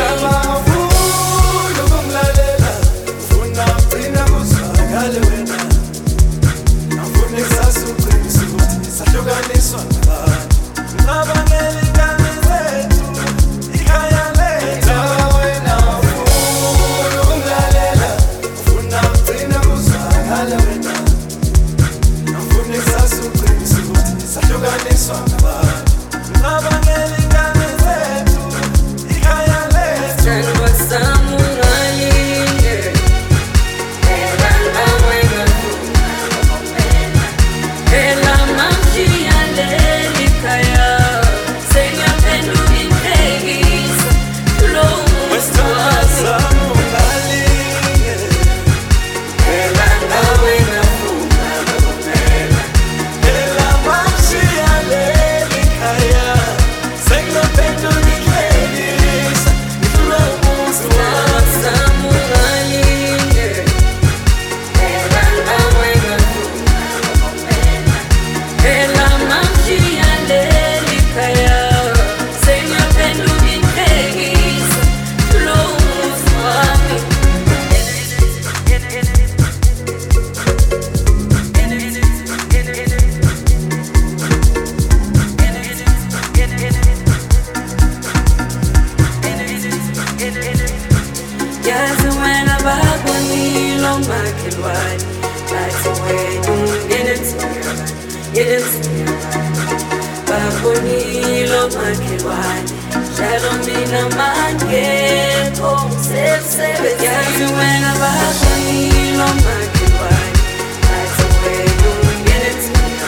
Babonilo makhelwane njalo mina mangekho umsebenzi wena babonilo makhelwane athi wena ungenethina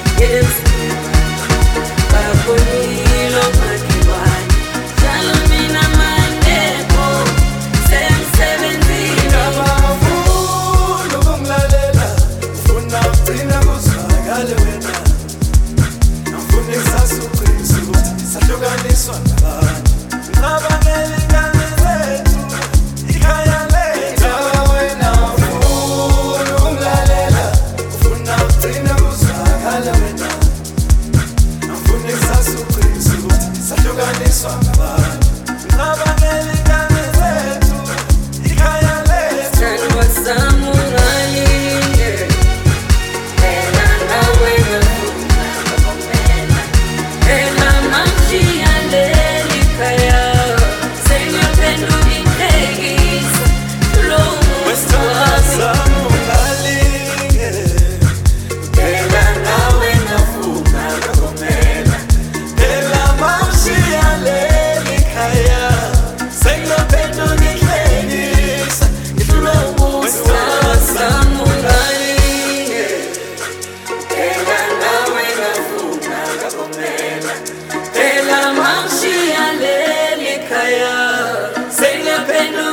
babonilo makhelwane njalo mina mangekho umsebenzi abafuna ukungilalela ufuna ugcina kuzwakale wena ngisasuqinisa ukuthi sahlukaniswa ngabantu ngicabangela ingane zethu ikhaya lethu wena ufuna ukungilalela ufuna ugcina kuzwakala wena ngifuna ngisasuqinisa ukuthi sahlukaniswa ngabantu ngicabangela ingane zethu ikhaya lethu Ela marchia lele kaya, sem a pena.